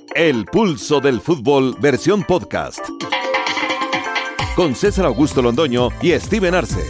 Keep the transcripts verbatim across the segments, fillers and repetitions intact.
El Pulso del Fútbol, versión podcast. Con César Augusto Londoño y Steven Arce.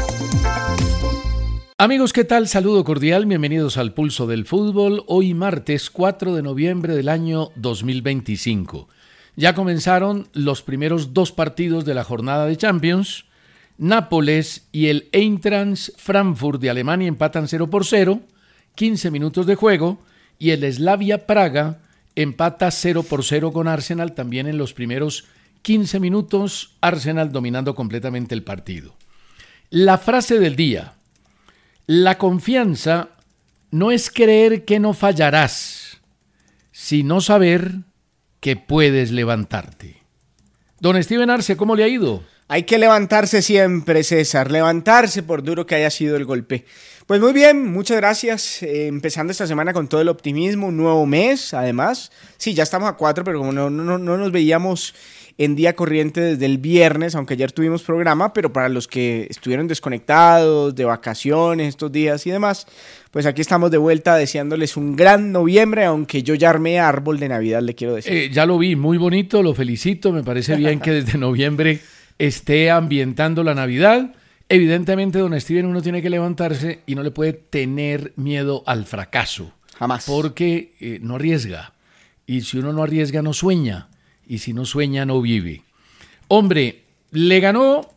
Amigos, ¿qué tal? Saludo cordial, bienvenidos al Pulso del Fútbol. Hoy martes cuatro de noviembre del año dos mil veinticinco. Ya comenzaron los primeros dos partidos de la jornada de Champions. Nápoles y el Eintracht Frankfurt de Alemania empatan cero por cero, quince minutos de juego, y el Slavia Praga empata cero por cero con Arsenal también en los primeros quince minutos, Arsenal dominando completamente el partido. La frase del día: la confianza no es creer que no fallarás, sino saber que puedes levantarte. Don Steven Arce, ¿cómo le ha ido? Hay que levantarse siempre, César, levantarse por duro que haya sido el golpe. Pues muy bien, muchas gracias. Eh, empezando esta semana con todo el optimismo, un nuevo mes, además. Sí, ya estamos a cuatro, pero como no, no, no nos veíamos en día corriente desde el viernes, aunque ayer tuvimos programa, pero para los que estuvieron desconectados, de vacaciones estos días y demás, pues aquí estamos de vuelta deseándoles un gran noviembre, aunque yo ya armé árbol de Navidad, le quiero decir. Eh, ya lo vi, muy bonito, lo felicito, me parece bien que desde noviembre esté ambientando la Navidad. Evidentemente, don Steven, uno tiene que levantarse y no le puede tener miedo al fracaso. Jamás. Porque eh, no arriesga. Y si uno no arriesga, no sueña. Y si no sueña, no vive. Hombre, le ganó...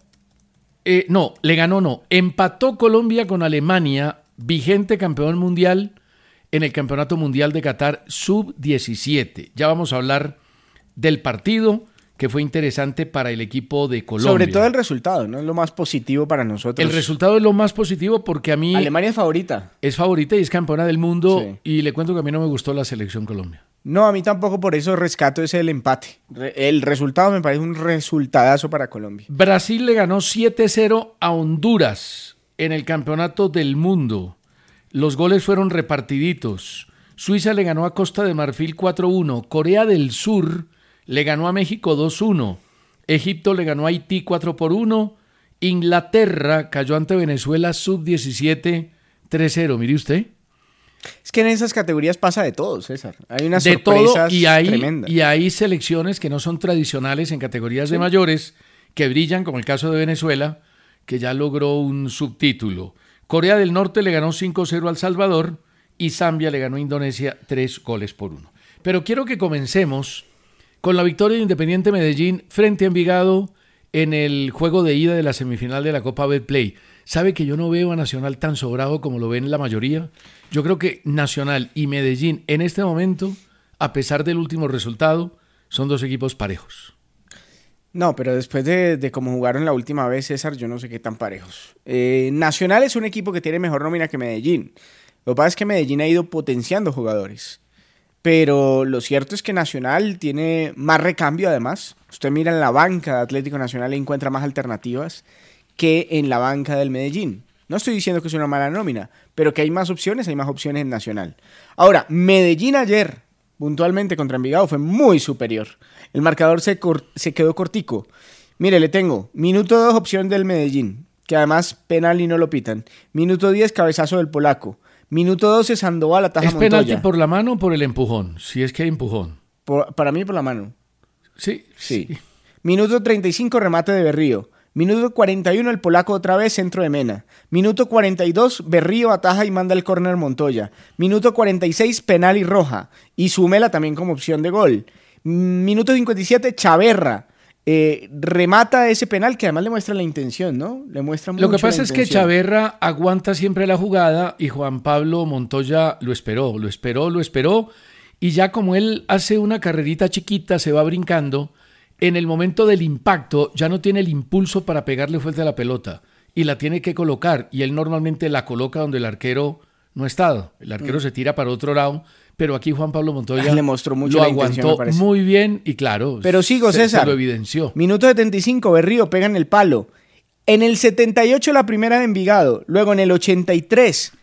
Eh, no, le ganó no. Empató Colombia con Alemania, vigente campeón mundial, en el Campeonato Mundial de Qatar sub diecisiete. Ya vamos a hablar del partido, que fue interesante para el equipo de Colombia. Sobre todo el resultado, ¿no? Es lo más positivo para nosotros. El resultado es lo más positivo porque a mí... Alemania es favorita. Es favorita y es campeona del mundo. Sí. Y le cuento que a mí no me gustó la selección Colombia. No, a mí tampoco, por eso rescato ese el empate. El resultado me parece un resultadazo para Colombia. Brasil le ganó siete cero a Honduras en el Campeonato del Mundo. Los goles fueron repartiditos. Suiza le ganó a Costa de Marfil cuatro uno. Corea del Sur le ganó a México dos uno, Egipto le ganó a Haití cuatro por uno, Inglaterra cayó ante Venezuela sub diecisiete tres cero, mire usted. Es que en esas categorías pasa de todo, César. Hay unas de sorpresas todo, y hay, tremendas. Y hay selecciones que no son tradicionales en categorías sí. de mayores, que brillan, como el caso de Venezuela, que ya logró un subtítulo. Corea del Norte le ganó cinco cero al Salvador y Zambia le ganó a Indonesia tres goles por uno. Pero quiero que comencemos con la victoria de Independiente Medellín frente a Envigado en el juego de ida de la semifinal de la Copa Betplay. ¿Sabe que yo no veo a Nacional tan sobrado como lo ven la mayoría? Yo creo que Nacional y Medellín en este momento, a pesar del último resultado, son dos equipos parejos. No, pero después de, de cómo jugaron la última vez, César, yo no sé qué tan parejos. Eh, Nacional es un equipo que tiene mejor nómina que Medellín. Lo que pasa es que Medellín ha ido potenciando jugadores. Pero lo cierto es que Nacional tiene más recambio además. Usted mira en la banca de Atlético Nacional y encuentra más alternativas que en la banca del Medellín. No estoy diciendo que es una mala nómina, pero que hay más opciones, hay más opciones en Nacional. Ahora, Medellín ayer, puntualmente contra Envigado, fue muy superior. El marcador se, cor- se quedó cortico. Mire, le tengo minuto dos, opción del Medellín, que además penal y no lo pitan. Minuto diez, cabezazo del polaco. Minuto doce, Sandoval ataja ¿Es Montoya. penalti por la mano o por el empujón? Si es que hay empujón. Por, para mí por la mano. Sí, sí. sí. Minuto treinta y cinco, remate de Berrío. Minuto cuarenta y uno, el polaco otra vez, centro de Mena. Minuto cuarenta y dos, Berrío ataja y manda el córner Montoya. Minuto cuarenta y seis, penal y roja. Y Súmela también como opción de gol. Minuto cincuenta y siete, Chaverra. Eh, remata ese penal que además le muestra la intención, ¿no? Le muestra mucho. Lo que pasa la es que Chaverra aguanta siempre la jugada y Juan Pablo Montoya lo esperó, lo esperó, lo esperó y ya como él hace una carrerita chiquita, se va brincando, en el momento del impacto ya no tiene el impulso para pegarle fuerte a la pelota y la tiene que colocar y él normalmente la coloca donde el arquero no está, el arquero mm. se tira para otro lado. Pero aquí Juan Pablo Montoya le mostró mucho lo la aguantó muy bien y claro, pero sigo, se, César, se lo evidenció. Minuto setenta y cinco, Berrío pega en el palo. En el setenta y ocho la primera de Envigado, luego en el ochenta y tres,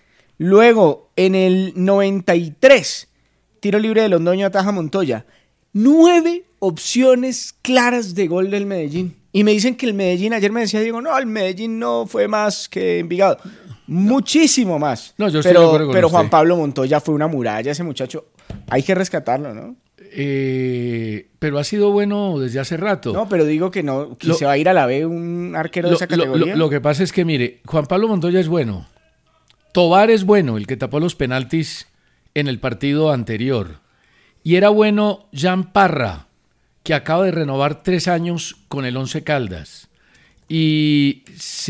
luego en el noventa y tres, tiro libre de Londoño, ataja Montoya. Nueve opciones claras de gol del Medellín. Y me dicen que el Medellín, ayer me decía Diego, no, el Medellín no fue más que Envigado. Muchísimo más. No, yo estoy pero, de acuerdo con pero usted. Juan Pablo Montoya fue una muralla, ese muchacho. Hay que rescatarlo, ¿no? eh, pero ha sido bueno desde hace rato. No, pero digo que no, que Lo- se va a ir a la B un arquero Lo, de esa lo- lo- categoría. lo que pasa es que, mire, Juan Pablo Montoya es bueno. Tobar es bueno, el que tapó los penaltis en el partido anterior. Y era bueno Jan Parra, que acaba de renovar tres años con el Once Caldas. Y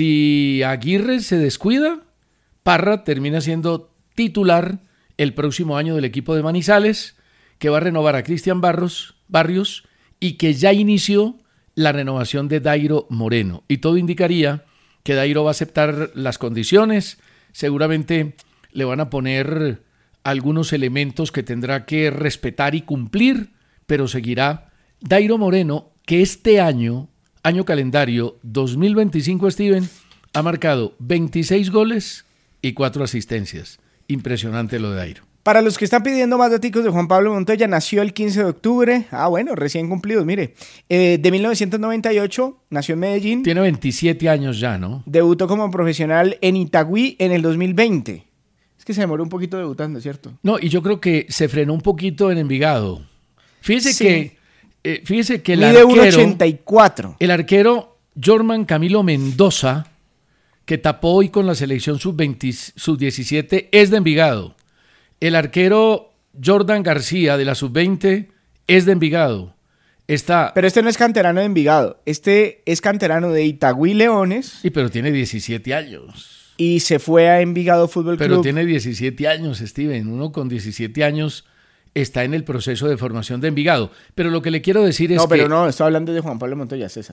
si Aguirre se descuida, Parra termina siendo titular el próximo año del equipo de Manizales, que va a renovar a Cristian Barros, Barrios y que ya inició la renovación de Dairo Moreno. Y todo indicaría que Dairo va a aceptar las condiciones, seguramente le van a poner algunos elementos que tendrá que respetar y cumplir, pero seguirá Dairo Moreno, que este año, año calendario dos mil veinticinco, Steven, ha marcado veintiséis goles y cuatro asistencias. Impresionante lo de Dairo. Para los que están pidiendo más datos de Juan Pablo Montoya, nació el quince de octubre. Ah, bueno, recién cumplidos, mire. Eh, de mil novecientos noventa y ocho, nació en Medellín. Tiene veintisiete años ya, ¿no? Debutó como profesional en Itagüí en el dos mil veinte. Es que se demoró un poquito debutando, ¿cierto? No, y yo creo que se frenó un poquito en Envigado. Fíjese Sí. que, eh, fíjese que el Mide uno arquero, ochenta y cuatro. el arquero Jorman Camilo Mendoza, que tapó hoy con la selección sub veinte, sub diecisiete, es de Envigado. El arquero Jordan García de la sub veinte es de Envigado. Está, Pero este no es canterano de Envigado. Este es canterano de Itagüí Leones sí, pero tiene diecisiete años. y se fue a Envigado Fútbol Pero Club. tiene diecisiete años, Steven. Uno con diecisiete años está en el proceso de formación de Envigado. Pero lo que le quiero decir es No, pero que... no, estoy hablando de Juan Pablo Montoya, César.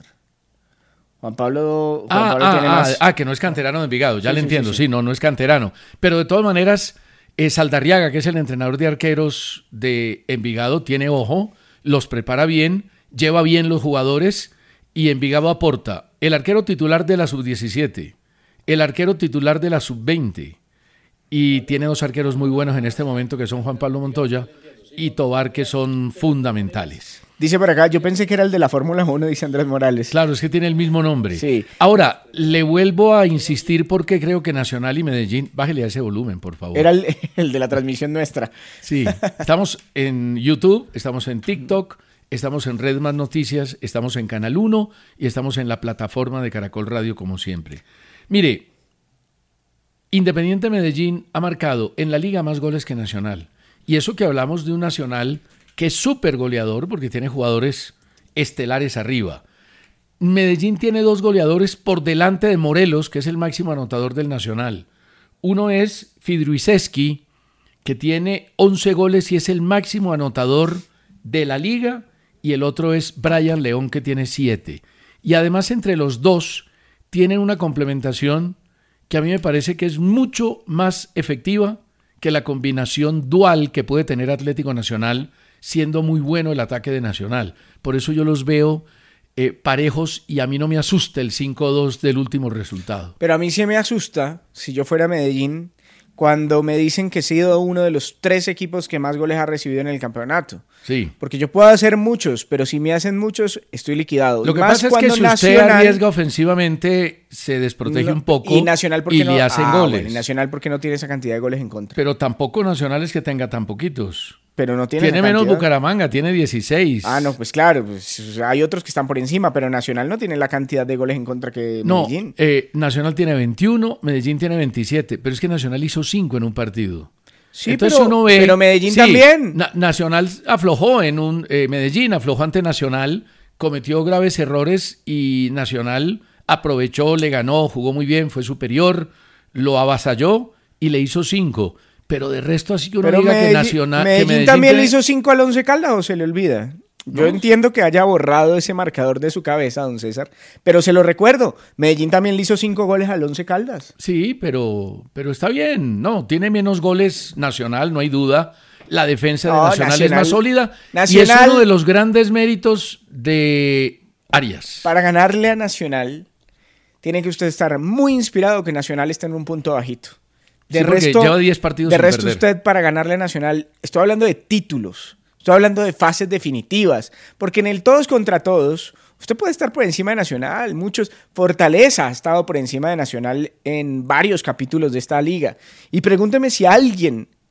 Juan Pablo, Juan Ah, Pablo ah, tiene ah, más. ah, que no es canterano de Envigado, ya Sí, le sí, entiendo, sí, sí, sí. no, no es canterano. Pero de todas maneras, eh, Saldarriaga, que es el entrenador de arqueros de Envigado, tiene ojo, los prepara bien, lleva bien los jugadores y Envigado aporta el arquero titular de la sub diecisiete, el arquero titular de la sub veinte y tiene dos arqueros muy buenos en este momento que son Juan Pablo Montoya y Tobar, que son fundamentales. Dice por acá, yo pensé que era el de la Fórmula uno, dice Andrés Morales. Claro, es que tiene el mismo nombre. Sí. Ahora, le vuelvo a insistir porque creo que Nacional y Medellín... Bájele a ese volumen, por favor. Era el, el de la transmisión nuestra. Sí, estamos en YouTube, estamos en TikTok, estamos en Red Más Noticias, estamos en Canal uno y estamos en la plataforma de Caracol Radio, como siempre. Mire, Independiente Medellín ha marcado en la liga más goles que Nacional. Y eso que hablamos de un Nacional que es súper goleador porque tiene jugadores estelares arriba. Medellín tiene dos goleadores por delante de Morelos, que es el máximo anotador del Nacional. Uno es Fidruiseski, que tiene once goles y es el máximo anotador de la liga, y el otro es Brian León, que tiene siete. Y además entre los dos tienen una complementación que a mí me parece que es mucho más efectiva que la combinación dual que puede tener Atlético Nacional, siendo muy bueno el ataque de Nacional. Por eso yo los veo eh, parejos y a mí no me asusta el cinco dos del último resultado. Pero a mí sí me asusta, si yo fuera Medellín, cuando me dicen que he sido uno de los tres equipos que más goles ha recibido en el campeonato. Sí. Porque yo puedo hacer muchos, pero si me hacen muchos, estoy liquidado. Lo Y que más pasa es que cuando si usted Nacional- arriesga ofensivamente, se desprotege No, un poco y Nacional porque y no, le hacen ah, goles. bueno, y Nacional porque no tiene esa cantidad de goles en contra. Pero tampoco Nacional es que tenga tan poquitos. Pero no tiene Tiene esa menos cantidad. Bucaramanga, tiene dieciséis. Ah, no, pues claro, pues hay otros que están por encima, pero Nacional no tiene la cantidad de goles en contra que No, Medellín. eh, Nacional tiene veintiuno, Medellín tiene veintisiete, pero es que Nacional hizo cinco en un partido. Sí, Entonces pero, uno ve, pero Medellín sí, también. Na- Nacional aflojó en un... eh, Medellín aflojó ante Nacional, cometió graves errores y Nacional aprovechó, le ganó, jugó muy bien, fue superior, lo avasalló y le hizo cinco. Pero de resto así que uno Pero diga Medellín, que Nacional... que Medellín Medellín también tiene- le hizo cinco al Once Caldas, ¿o se le olvida? Yo No. entiendo que haya borrado ese marcador de su cabeza, don César, pero se lo recuerdo. Medellín también le hizo cinco goles al Once Caldas. Sí, pero, pero está bien. No, tiene menos goles Nacional, no hay duda. La defensa de No, Nacional, es Nacional- más sólida y Nacional- es uno de los grandes méritos de Arias. Para ganarle a Nacional, tiene que usted estar muy inspirado que Nacional esté en un punto bajito. De Sí, porque resto, lleva diez partidos de sin resto perder. usted para ganarle a Nacional, estoy hablando de títulos, estoy hablando de fases definitivas, porque en el todos contra todos, usted puede estar por encima de Nacional, muchos, Fortaleza ha estado por encima de Nacional en varios capítulos de esta liga, y pregúnteme si alguien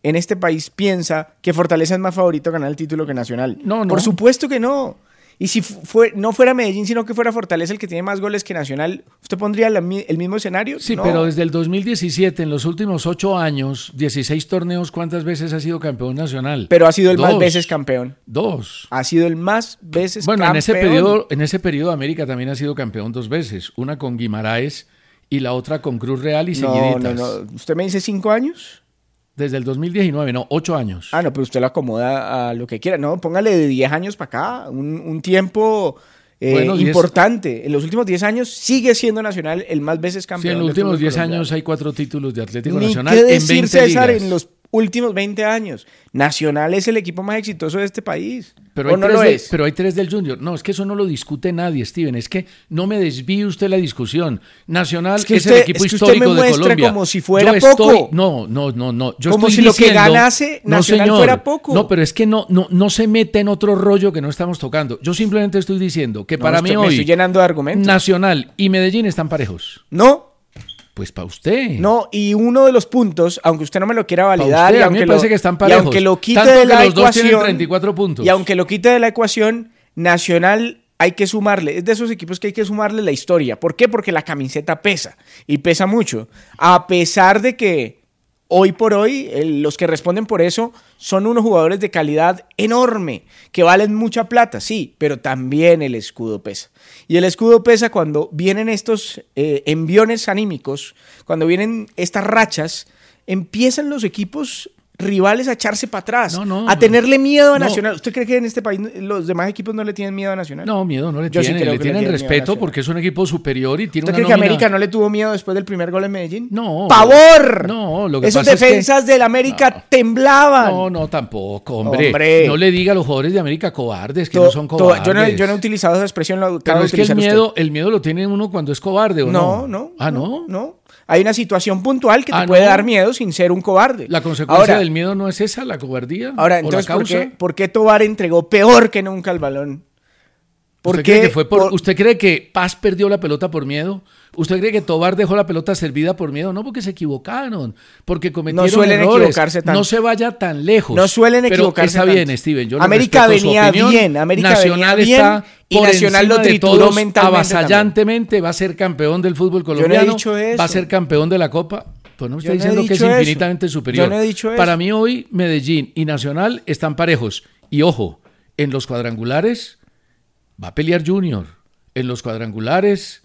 en este país piensa que Fortaleza es más favorito a ganar el título que Nacional. No, no. Por supuesto que no. Y si fue, no fuera Medellín, sino que fuera Fortaleza el que tiene más goles que Nacional, ¿usted pondría la, el mismo escenario? Sí, no. Pero desde el dos mil diecisiete, en los últimos ocho años, dieciséis torneos, ¿cuántas veces ha sido campeón nacional? Pero ha sido el Dos. más veces campeón. Dos. Ha sido el más veces bueno, campeón. Bueno, en ese periodo, en ese periodo América también ha sido campeón dos veces. Una con Guimaraes y la otra con Cruz Real y no, seguiditas. No, no, ¿usted me dice cinco años? Desde el dos mil diecinueve, no, ocho años. Ah, no, pero usted lo acomoda a lo que quiera. No, póngale de diez años para acá, un, un tiempo eh, bueno, importante. diez... En los últimos diez años sigue siendo Nacional el más veces campeón. Sí, en los últimos diez años hay cuatro títulos de Atlético Ni Nacional qué decir, en veinte César, ligas. En los últimos veinte años. Nacional es el equipo más exitoso de este país. Pero hay, no tres lo de, es? pero hay tres del Junior. No, es que eso no lo discute nadie, Steven. Es que no me desvíe usted la discusión. Nacional es, que es usted, el equipo es que histórico usted me de Colombia. Como si fuera Yo poco. Estoy, no, no, no, no. Yo como estoy si diciendo, lo que ganase Nacional no, fuera poco. No, pero es que no, no, no se mete en otro rollo que no estamos tocando. Yo simplemente estoy diciendo que no, para estoy, mí me hoy estoy llenando de argumentos. Nacional y Medellín están parejos. No. Pues para usted. No, y uno de los puntos, aunque usted no me lo quiera validar, usted, y, aunque a mí me lo, parece que están parejos, y aunque lo quite tanto de que la los dos ecuación, tienen treinta y cuatro puntos. Y aunque lo quite de la ecuación, Nacional hay que sumarle, es de esos equipos que hay que sumarle la historia. ¿Por qué? Porque la camiseta pesa, y pesa mucho. A pesar de que hoy por hoy, el, los que responden por eso son unos jugadores de calidad enorme, que valen mucha plata, sí, pero también el escudo pesa. Y el escudo pesa cuando vienen estos eh, enviones anímicos, cuando vienen estas rachas, empiezan los equipos rivales a echarse para atrás, no, no, a tenerle miedo a no. Nacional. ¿Usted cree que en este país los demás equipos no le tienen miedo a Nacional? No, miedo no le Yo tienen, sí creo le que tienen le tienen respeto porque es un equipo superior y tiene ¿Usted una cree nómina... que América no le tuvo miedo después del primer gol en Medellín? No. ¡Pavor! No, lo que Esos pasa defensas es que... del América no. temblaban. No, no, tampoco, hombre. hombre. No le diga a los jugadores de América cobardes, que to, no son to, cobardes. Yo no, yo no he utilizado esa expresión, lo Pero es que el miedo, usted. el miedo lo tiene uno cuando es cobarde, ¿o no? No, no. Ah, ¿no? No. no. Hay una situación puntual que te ah, puede no. dar miedo sin ser un cobarde. La consecuencia ahora, del miedo no es esa, la cobardía. Ahora, ¿o entonces, la ¿por causa? qué, ¿por qué Tobar entregó peor que nunca el balón? ¿Usted, cree que fue por, por... ¿Usted cree que Paz perdió la pelota por miedo? ¿Usted cree que Tobar dejó la pelota servida por miedo? No, porque se equivocaron, porque cometieron no suelen errores. Equivocarse tanto. No se vaya tan lejos. No suelen pero equivocarse está tanto. bien, Steven. Yo América venía opinión. bien, América Nacional venía está bien y por Nacional lo de trituró todos, mentalmente avasallantemente, también. Va a ser campeón del fútbol colombiano. Yo no he dicho eso. Va a ser campeón de la Copa. Pues no estoy Yo no diciendo he que es dicho infinitamente eso. superior. Yo no he dicho eso. Para mí hoy Medellín y Nacional están parejos. Y ojo, en los cuadrangulares va a pelear Junior. En los cuadrangulares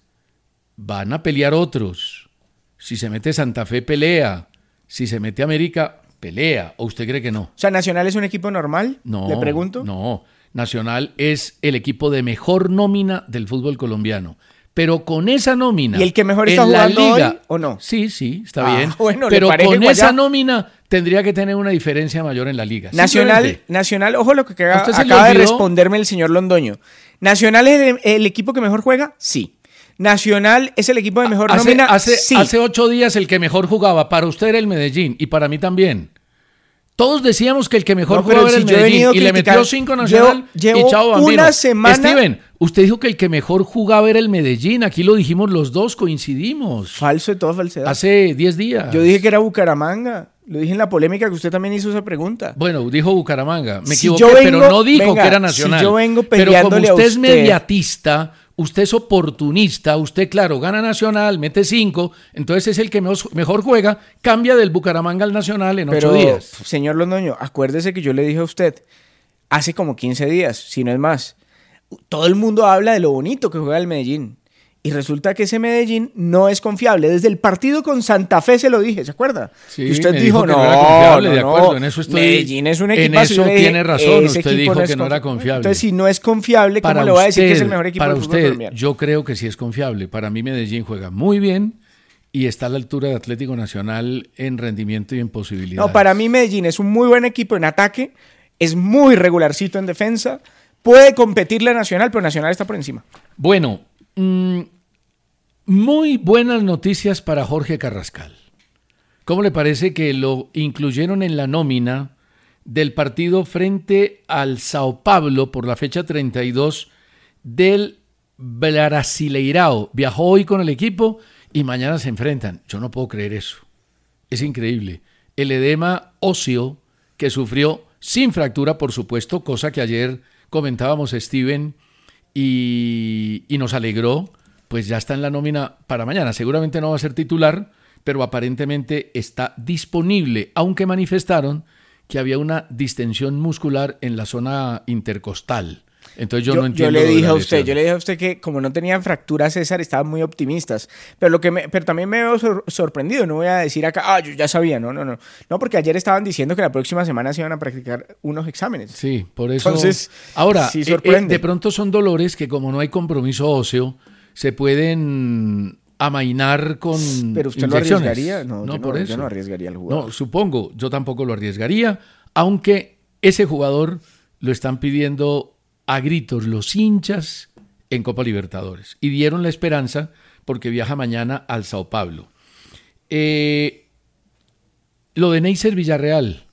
van a pelear otros. Si se mete Santa Fe, pelea. Si se mete América, pelea. ¿O usted cree que no? O sea, ¿Nacional es un equipo normal? No. Le pregunto. No. Nacional es el equipo de mejor nómina del fútbol colombiano. Pero con esa nómina. ¿Y el que mejor está en la jugando liga, hoy o no? Sí, sí, está ah, bien. Bueno, pero con Guayá? esa nómina tendría que tener una diferencia mayor en la liga. Nacional, Nacional, ojo lo que acaba, ¿A acaba de responderme el señor Londoño. ¿Nacional es el, el equipo que mejor juega? Sí. ¿Nacional es el equipo de mejor hace, nómina? Hace, sí. Hace ocho días el que mejor jugaba para usted era el Medellín y para mí también. Todos decíamos que el que mejor no, jugaba si era el Medellín y le metió cinco Nacional llevo, llevo y chao bambino. Una semana... Steven, usted dijo que el que mejor jugaba era el Medellín. Aquí lo dijimos los dos, coincidimos. Falso de toda falsedad. Hace diez días. Yo dije que era Bucaramanga. Lo dije en la polémica que usted también hizo esa pregunta. Bueno, dijo Bucaramanga. Me si equivoqué, vengo, pero no dijo venga, que era Nacional. Si yo vengo pero como usted, usted es mediatista, usted es oportunista, usted, claro, gana Nacional, mete cinco, entonces es el que mejor juega, cambia del Bucaramanga al Nacional en pero, ocho días. Señor Londoño, acuérdese que yo le dije a usted hace como quince días, si no es más, todo el mundo habla de lo bonito que juega el Medellín. Y resulta que ese Medellín no es confiable. Desde el partido con Santa Fe se lo dije, ¿se acuerda? Sí, y usted me dijo, dijo que no, no era confiable, no, de acuerdo, en eso estoy. Medellín es un En equipazo. eso Yo le dije, tiene razón, ese usted equipo dijo no que no era confi- confiable. Entonces, si no es confiable, ¿cómo Para le voy a decir usted, que es el mejor equipo para del fútbol usted, colombiano? yo creo que sí es confiable. Para mí Medellín juega muy bien y está a la altura de Atlético Nacional en rendimiento y en posibilidades. No, para mí Medellín es un muy buen equipo en ataque, es muy regularcito en defensa, puede competirle a Nacional, pero Nacional está por encima. Bueno, mmm, muy buenas noticias para Jorge Carrascal. ¿Cómo le parece que lo incluyeron en la nómina del partido frente al Sao Paulo por la fecha treinta y dos del Brasileirao? Viajó hoy con el equipo y mañana se enfrentan. Yo no puedo creer eso. Es increíble. el edema óseo que sufrió sin fractura, por supuesto, cosa que ayer comentábamos Steven y, y nos alegró, pues ya está en la nómina para mañana. Seguramente no va a ser titular, pero aparentemente está disponible, aunque manifestaron que había una distensión muscular en la zona intercostal. Entonces yo, yo no entiendo. Yo le dije a usted, lesión. yo le dije a usted que como no tenían fractura César, estaban muy optimistas. Pero lo que me, pero también me veo sor- sorprendido. No voy a decir acá, ah, yo ya sabía. No, no, no. No, porque ayer estaban diciendo que la próxima semana se iban a practicar unos exámenes. Sí, por eso. Entonces, ahora, sí eh, eh, de pronto son dolores que como no hay compromiso óseo, se pueden amainar con pero usted inyecciones. Lo arriesgaría. No, no, yo por no, eso. Yo no arriesgaría al jugador. No, supongo, yo tampoco lo arriesgaría, aunque ese jugador lo están pidiendo a gritos los hinchas en Copa Libertadores y dieron la esperanza porque viaja mañana al Sao Paulo. Eh, lo de Neisser Villarreal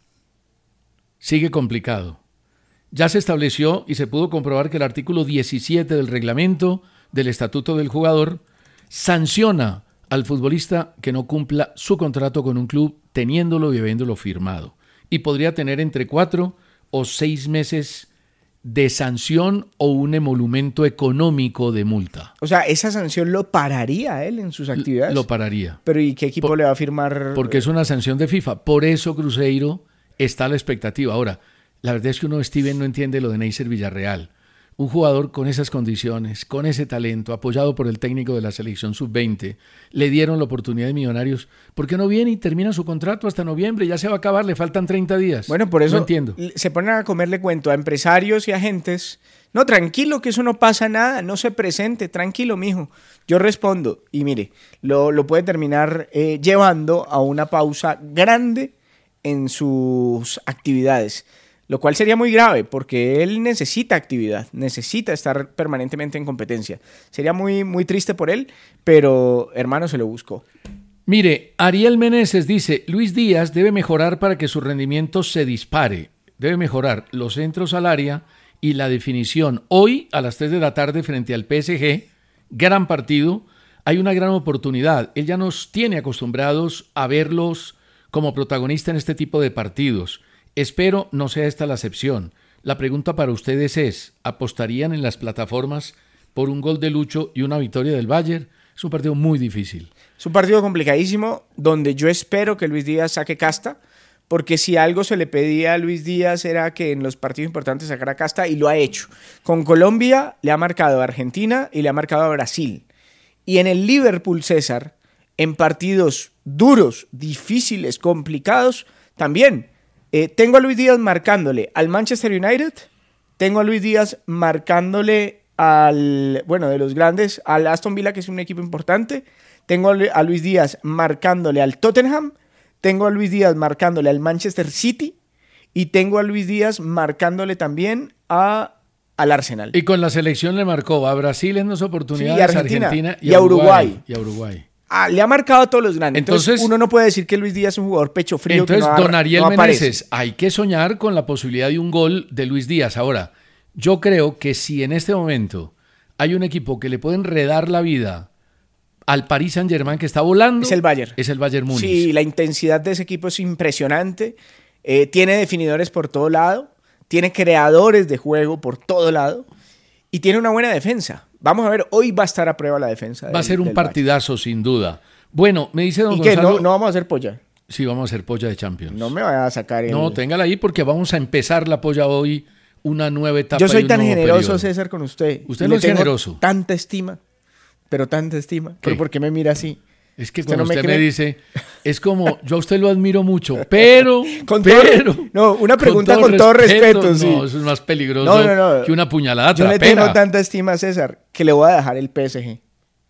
sigue complicado. Ya se estableció y se pudo comprobar que el artículo diecisiete del reglamento del estatuto del jugador sanciona al futbolista que no cumpla su contrato con un club teniéndolo y habiéndolo firmado, y podría tener entre cuatro o seis meses de sanción o un emolumento económico de multa. O sea, esa sanción lo pararía a él en sus actividades. Lo pararía. Pero ¿y qué equipo Por, le va a firmar? Porque es una sanción de FIFA. Por eso Cruzeiro está a la expectativa. Ahora, la verdad es que uno, Steven, no entiende lo de Neisser Villarreal. Un jugador con esas condiciones, con ese talento, apoyado por el técnico de la selección sub veinte, le dieron la oportunidad de Millonarios. ¿Por qué no viene y termina su contrato hasta noviembre? Ya se va a acabar, le faltan treinta días. Bueno, por eso no entiendo. Se ponen a comerle cuento a empresarios y agentes. No, tranquilo, que eso no pasa nada, no se presente, tranquilo, mijo. Yo respondo, y mire, lo, lo puede terminar eh, llevando a una pausa grande en sus actividades. Lo cual sería muy grave porque él necesita actividad, necesita estar permanentemente en competencia. Sería muy, muy triste por él, pero hermano se lo buscó. Mire, Ariel Meneses dice, Luis Díaz debe mejorar para que su rendimiento se dispare. Debe mejorar los centros al área y la definición. Hoy, a las tres de la tarde, frente al P S G, gran partido, hay una gran oportunidad. Él ya nos tiene acostumbrados a verlos como protagonista en este tipo de partidos. Espero no sea esta la excepción. La pregunta para ustedes es, ¿apostarían en las plataformas por un gol de Lucho y una victoria del Bayern? Es un partido muy difícil. Es un partido complicadísimo donde yo espero que Luis Díaz saque casta, porque si algo se le pedía a Luis Díaz era que en los partidos importantes sacara casta y lo ha hecho. Con Colombia le ha marcado a Argentina y le ha marcado a Brasil. Y en el Liverpool, César, en partidos duros, difíciles, complicados, también. Eh, tengo a Luis Díaz marcándole al Manchester United, tengo a Luis Díaz marcándole al, bueno, de los grandes, al Aston Villa, que es un equipo importante, tengo a Luis Díaz marcándole al Tottenham, tengo a Luis Díaz marcándole al Manchester City y tengo a Luis Díaz marcándole también a, al Arsenal. Y con la selección le marcó a Brasil en dos oportunidades, sí, y Argentina, Argentina y, y a Uruguay. Uruguay. Y a Uruguay. Ah, le ha marcado a todos los grandes. Entonces, entonces uno no puede decir que Luis Díaz es un jugador pecho frío. Entonces, que no don Ariel no Meneses, hay que soñar con la posibilidad de un gol de Luis Díaz. Ahora, yo creo que si en este momento hay un equipo que le puede enredar la vida al Paris Saint-Germain que está volando, es el Bayern. Es el Bayern Múnich. Sí, la intensidad de ese equipo es impresionante. Eh, tiene definidores por todo lado, tiene creadores de juego por todo lado y tiene una buena defensa. Vamos a ver, hoy va a estar a prueba la defensa. Va del, a ser un partidazo, Bayern. Sin duda. Bueno, me dice don ¿Y Gonzalo... qué? ¿No, ¿No vamos a hacer polla? Sí, vamos a hacer polla de Champions. No me vaya a sacar el... No, téngala ahí porque vamos a empezar la polla hoy, una nueva etapa. Yo soy y un tan nuevo generoso, periodo. César, con usted. Usted no es generoso. Tanta estima, pero tanta estima. ¿Pero por qué me mira así? Es que ¿Usted cuando no me usted me, cree? dice, es como, yo a usted lo admiro mucho, pero, Con pero... todo- no, una pregunta con todo respeto, sí. No, eso es más peligroso No, no, no. que una puñalada Yo le trapera. tengo tanta estima a César que le voy a dejar el P S G.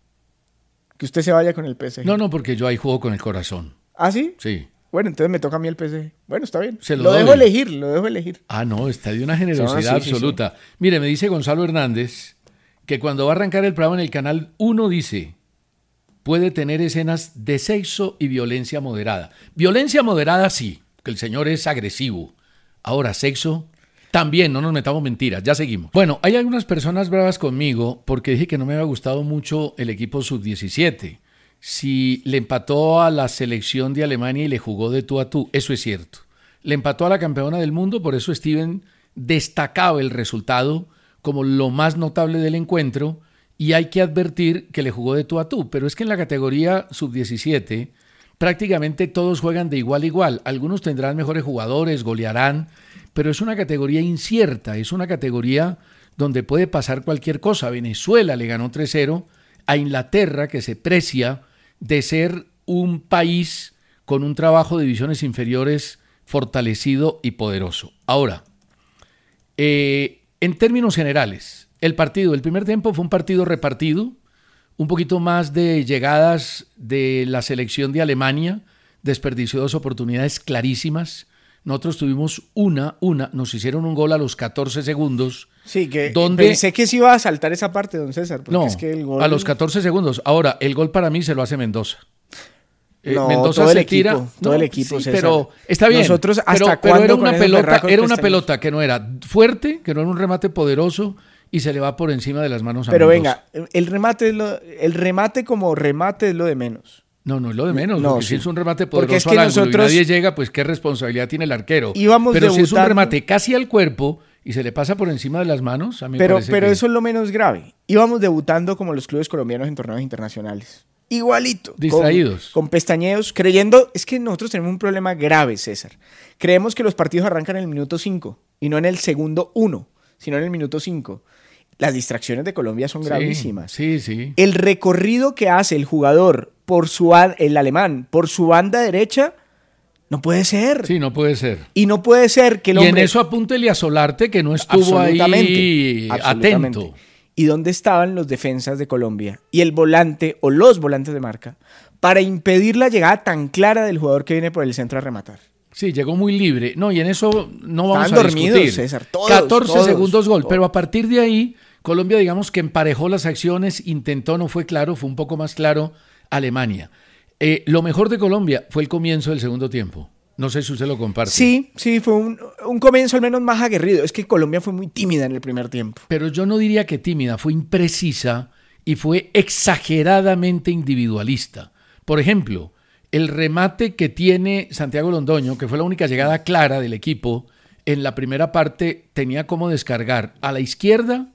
Que usted se vaya con el P S G. No, no, porque yo ahí juego con el corazón. ¿Ah, sí? Sí. Bueno, entonces me toca a mí el P S G. Bueno, está bien. Se lo lo dejo doy. elegir, lo dejo elegir. Ah, no, está de una generosidad No, sí, sí, absoluta. Mire, me dice Gonzalo Hernández que cuando va a arrancar el programa en el canal uno dice, puede tener escenas de sexo y violencia moderada. Violencia moderada sí, que el señor es agresivo. Ahora, sexo, también, no nos metamos mentiras, ya seguimos. Bueno, hay algunas personas bravas conmigo porque dije que no me había gustado mucho el equipo sub diecisiete. si le empató a la selección de Alemania y le jugó de tú a tú. Eso es cierto. Le empató a la campeona del mundo, por eso Steven destacaba el resultado como lo más notable del encuentro, y hay que advertir que le jugó de tú a tú. Pero es que en la categoría sub diecisiete prácticamente todos juegan de igual a igual. Algunos tendrán mejores jugadores, golearán, pero es una categoría incierta, es una categoría donde puede pasar cualquier cosa. Venezuela le ganó tres cero a Inglaterra, que se precia de ser un país con un trabajo de divisiones inferiores fortalecido y poderoso. Ahora, eh, en términos generales, el partido, el primer tiempo fue un partido repartido, un poquito más de llegadas de la selección de Alemania, desperdició dos oportunidades clarísimas. Nosotros tuvimos una, una, nos hicieron un gol a los catorce segundos. Sí, que donde, pensé que sí iba a saltar esa parte, don César. No, es que el gol... a los catorce segundos. Ahora, el gol para mí se lo hace Mendoza. No, Mendoza todo se el tira, equipo, todo no, el equipo, sí, César. pero está bien. Nosotros hasta pero, pero cuándo era con una esos pelota, berracos era que una estamos? pelota que no era fuerte, que no era un remate poderoso y se le va por encima de las manos a Pero Mendoza. venga, el remate, es lo, el remate como remate es lo de menos. No, no es lo de menos, No, porque sí. si es un remate Porque es poderoso que al ángulo nosotros- y nadie llega, pues qué responsabilidad tiene el arquero. Íbamos Pero si es un debutando- remate casi al cuerpo y se le pasa por encima de las manos, a mí me Pero, parece pero que eso es lo menos grave. Íbamos debutando como los clubes colombianos en torneos internacionales. Igualito. Distraídos. Con, con pestañeos, creyendo... Es que nosotros tenemos un problema grave, César. Creemos que los partidos arrancan en el minuto cinco y no en el segundo uno, sino en el minuto cinco. Las distracciones de Colombia son sí, gravísimas. Sí, sí. El recorrido que hace el jugador, por su a- el alemán, por su banda derecha, no puede ser. Sí, no puede ser. Y no puede ser que el Y hombre... en eso apúntele a Solarte, que no estuvo ahí Absolutamente, absolutamente. atento. ¿Y dónde estaban los defensas de Colombia y el volante o los volantes de marca para impedir la llegada tan clara del jugador que viene por el centro a rematar? Sí, llegó muy libre. No, y en eso no vamos Estaban a dormidos, discutir. César, todos, catorce todos, segundos gol, todos. pero a partir de ahí Colombia, digamos que emparejó las acciones, intentó, no fue claro, fue un poco más claro Alemania. Eh, lo mejor de Colombia fue el comienzo del segundo tiempo. No sé si usted lo comparte. Sí, sí, fue un, un comienzo al menos más aguerrido. Es que Colombia fue muy tímida en el primer tiempo. Pero yo no diría que tímida, fue imprecisa y fue exageradamente individualista. Por ejemplo, el remate que tiene Santiago Londoño, que fue la única llegada clara del equipo, en la primera parte tenía como descargar a la izquierda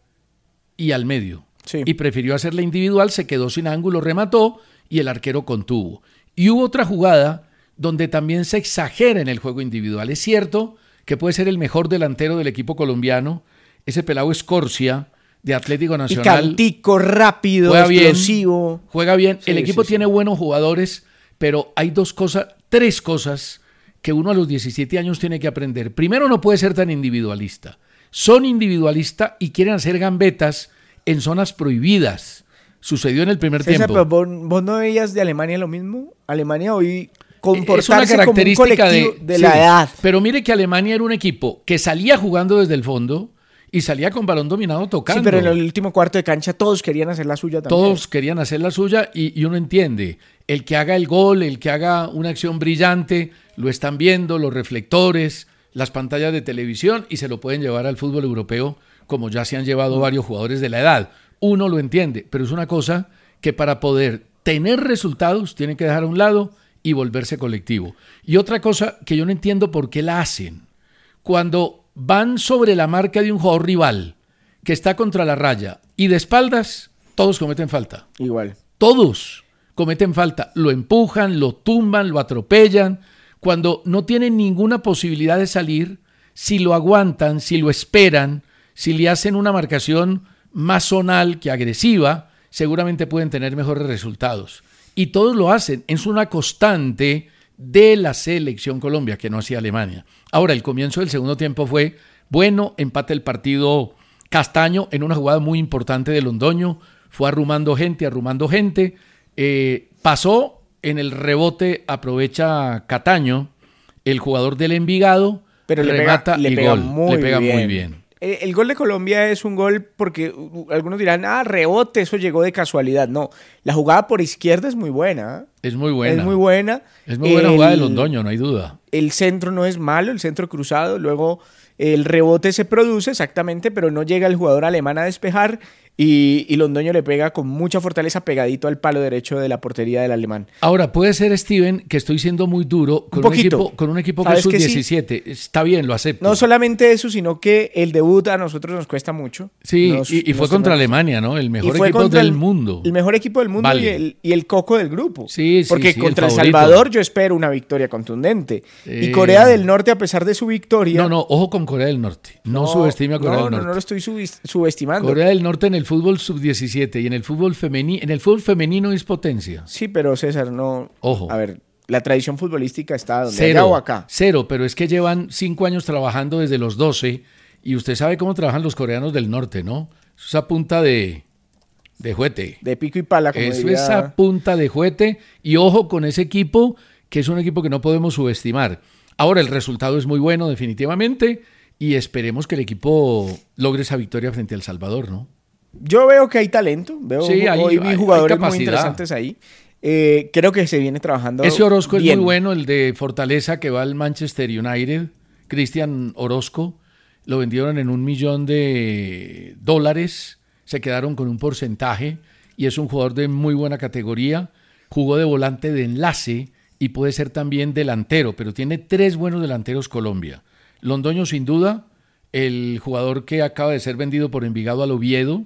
y al medio. Sí. Y prefirió hacerla individual, se quedó sin ángulo, remató y el arquero contuvo. Y hubo otra jugada donde también se exagera en el juego individual. Es cierto que puede ser el mejor delantero del equipo colombiano, ese pelado Escorcia, de Atlético Y Nacional. cantico, rápido, Juega bien, explosivo. Juega bien. Sí, el equipo sí, tiene sí. buenos jugadores, pero hay dos cosas, tres cosas que uno a los diecisiete años tiene que aprender. Primero, no puede ser tan individualista. Son individualistas y quieren hacer gambetas en zonas prohibidas. Sucedió en el primer César, tiempo. pero vos, vos no veías de Alemania lo mismo. Alemania hoy Es una comportarse característica como un colectivo de, de sí, la edad. Pero mire que Alemania era un equipo que salía jugando desde el fondo y salía con balón dominado tocando. Sí, pero en el último cuarto de cancha todos querían hacer la suya también. Todos querían hacer la suya y, y uno entiende. El que haga el gol, el que haga una acción brillante, lo están viendo los reflectores, las pantallas de televisión y se lo pueden llevar al fútbol europeo como ya se han llevado varios jugadores de la edad. Uno lo entiende, pero es una cosa que para poder tener resultados tienen que dejar a un lado y volverse colectivo. Y otra cosa que yo no entiendo por qué la hacen. Cuando van sobre la marca de un jugador rival que está contra la raya y de espaldas, todos cometen falta. Igual. Todos cometen falta. Lo empujan, lo tumban, lo atropellan. Cuando no tienen ninguna posibilidad de salir, si lo aguantan, si lo esperan, si le hacen una marcación más zonal que agresiva, seguramente pueden tener mejores resultados. Y todos lo hacen. Es una constante de la selección Colombia, que no hacía Alemania. Ahora, el comienzo del segundo tiempo fue bueno, empate el partido Castaño en una jugada muy importante de Londoño, fue arrumando gente, arrumando gente, eh, pasó en el rebote, aprovecha Cataño, el jugador del Envigado, Pero le remata pega, le y pega gol, muy le pega bien. muy bien. El, el gol de Colombia es un gol porque uh, algunos dirán, ah, rebote, eso llegó de casualidad. No, la jugada por izquierda es muy buena. ¿eh? Es muy buena. Es muy buena. Es muy buena El- jugada de Londoño, no hay duda. El centro no es malo, el centro cruzado, luego el rebote se produce exactamente, pero no llega el jugador alemán a despejar. Y, y Londoño le pega con mucha fortaleza pegadito al palo derecho de la portería del alemán. Ahora, puede ser, Steven, que estoy siendo muy duro con un, un equipo, con un equipo que es sub diecisiete. Sí? Está bien, lo acepto. No solamente eso, sino que el debut a nosotros nos cuesta mucho. Sí, nos, y, y fue contra tenemos... Alemania, ¿no? El mejor equipo del el, mundo. El mejor equipo del mundo vale. y, el, y el coco del grupo. Sí, sí, Porque sí, contra el, el Salvador yo espero una victoria contundente. Eh... Y Corea del Norte, a pesar de su victoria... No, no, ojo con Corea del Norte. No, no subestime a Corea no, del Norte. No, no lo estoy subestimando. Corea del Norte en el fútbol sub diecisiete y en el fútbol femenino, en el fútbol femenino es potencia. Sí, pero César, no. Ojo. A ver, la tradición futbolística está donde cero, allá o acá. Cero, pero es que llevan cinco años trabajando desde los doce y usted sabe cómo trabajan los coreanos del norte, ¿no? Eso es a punta de, de juguete. De pico y pala, como Eso diría... es a punta de juguete y ojo con ese equipo, que es un equipo que no podemos subestimar. Ahora, el resultado es muy bueno, definitivamente, y esperemos que el equipo logre esa victoria frente a El Salvador, ¿no? Yo veo que hay talento, veo sí, hay, hoy vi hay, jugadores hay muy interesantes ahí. Eh, creo que se viene trabajando Ese Orozco bien. Es muy bueno, el de Fortaleza que va al Manchester United, Cristian Orozco, lo vendieron en un millón de dólares, se quedaron con un porcentaje y es un jugador de muy buena categoría, jugó de volante de enlace y puede ser también delantero, pero tiene tres buenos delanteros Colombia. Londoño sin duda, el jugador que acaba de ser vendido por Envigado al Oviedo,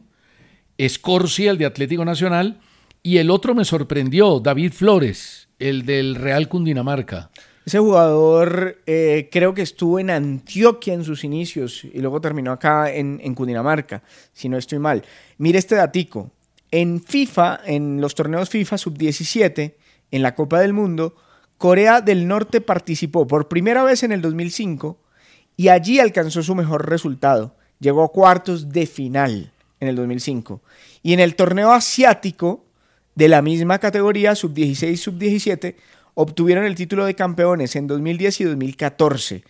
Escorcia, el de Atlético Nacional, y el otro me sorprendió, David Flores, el del Real Cundinamarca. Ese jugador eh, creo que estuvo en Antioquia en sus inicios y luego terminó acá en, en Cundinamarca, si no estoy mal. Mire este datico, en FIFA, en los torneos FIFA sub diecisiete, en la Copa del Mundo, Corea del Norte participó por primera vez en el dos mil cinco y allí alcanzó su mejor resultado, llegó a cuartos de final. En el dos mil cinco. Y en el torneo asiático de la misma categoría, sub dieciséis, sub diecisiete, obtuvieron el título de campeones en dos mil diez y dos mil catorce.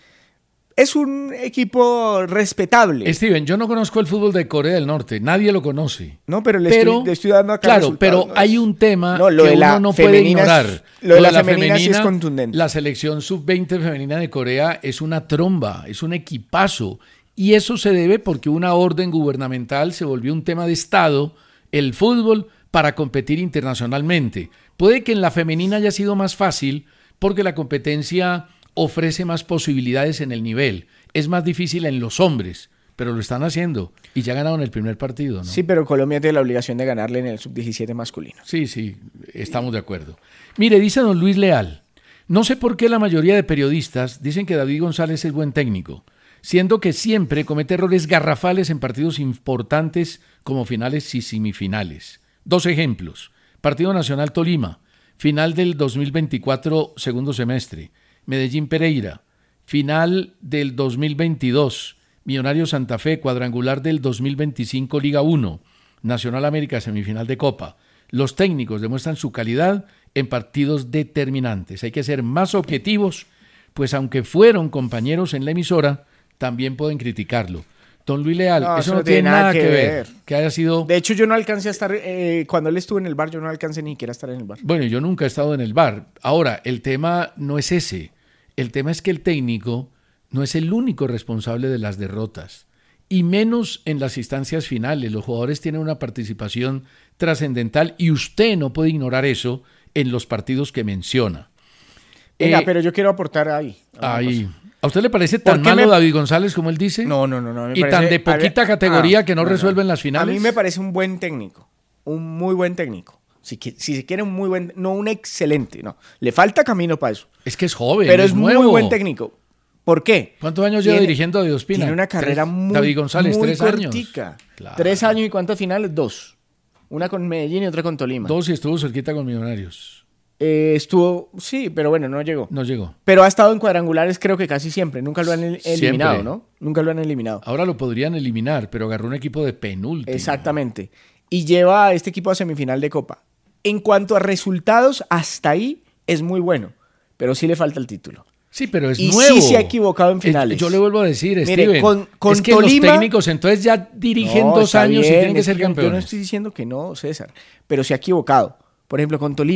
Es un equipo respetable. Steven, yo no conozco el fútbol de Corea del Norte, nadie lo conoce. No, pero le, pero, estoy, le estoy dando acá claro, pero no hay es... un tema no, lo que de la uno no puede ignorar. Es, lo, lo de la, la femenina, femenina sí es contundente. La selección sub veinte femenina de Corea es una tromba, es un equipazo. Y eso se debe porque una orden gubernamental se volvió un tema de Estado, el fútbol, para competir internacionalmente. Puede que en la femenina haya sido más fácil porque la competencia ofrece más posibilidades en el nivel. Es más difícil en los hombres, pero lo están haciendo y ya ganaron el primer partido, ¿no? Sí, pero Colombia tiene la obligación de ganarle en el sub diecisiete masculino. Sí, sí, estamos de acuerdo. Mire, dice don Luis Leal, no sé por qué la mayoría de periodistas dicen que David González es buen técnico, siendo que siempre comete errores garrafales en partidos importantes como finales y semifinales. Dos ejemplos. Partido Nacional Tolima, final del dos mil veinticuatro, segundo semestre. Medellín Pereira, final del dos mil veintidós. Millonarios Santa Fe, cuadrangular del dos mil veinticinco, Liga uno. Nacional América, semifinal de Copa. Los técnicos demuestran su calidad en partidos determinantes. Hay que ser más objetivos, pues aunque fueron compañeros en la emisora, también pueden criticarlo. Don Luis Leal, no, eso no tiene nada, nada que, que ver. ver. Que haya sido... De hecho, yo no alcancé a estar, eh, cuando él estuvo en el bar, yo no alcancé ni siquiera a estar en el bar. Bueno, yo nunca he estado en el bar. Ahora, el tema no es ese. El tema es que el técnico no es el único responsable de las derrotas. Y menos en las instancias finales. Los jugadores tienen una participación trascendental y usted no puede ignorar eso en los partidos que menciona. Venga, eh, pero yo quiero aportar ahí. Ahí... Cosa. ¿A usted le parece tan malo me... David González como él dice? No, no, no. no me y parece... tan de poquita ver, categoría ah, que no, no resuelven no. las finales. A mí me parece un buen técnico, un muy buen técnico. Si, si se quiere un muy buen, no un excelente, no. Le falta camino para eso. Es que es joven, pero es, es nuevo. muy buen técnico. ¿Por qué? ¿Cuántos años lleva dirigiendo a David Ospina? Tiene una carrera tres, muy, David González, muy tres cortica. años. Claro. Tres años y ¿cuántas finales? Dos. Una con Medellín y otra con Tolima. Dos y estuvo cerquita con Millonarios. Eh, estuvo, sí, pero bueno, no llegó. No llegó. Pero ha estado en cuadrangulares creo que casi siempre. Nunca lo han el- eliminado, siempre. ¿no? Nunca lo han eliminado. Ahora lo podrían eliminar, pero agarró un equipo de penúltimo. Exactamente. Y lleva a este equipo a semifinal de Copa. En cuanto a resultados, hasta ahí es muy bueno. Pero sí le falta el título. Sí, pero es y nuevo. Y sí se ha equivocado en finales. Es, yo le vuelvo a decir, Mire, Steven, con, con es que Tolima, los técnicos entonces ya dirigen no, dos años bien, y tienen que ser que campeones. Yo no estoy diciendo que no, César, pero se ha equivocado. Por ejemplo, con Tolima.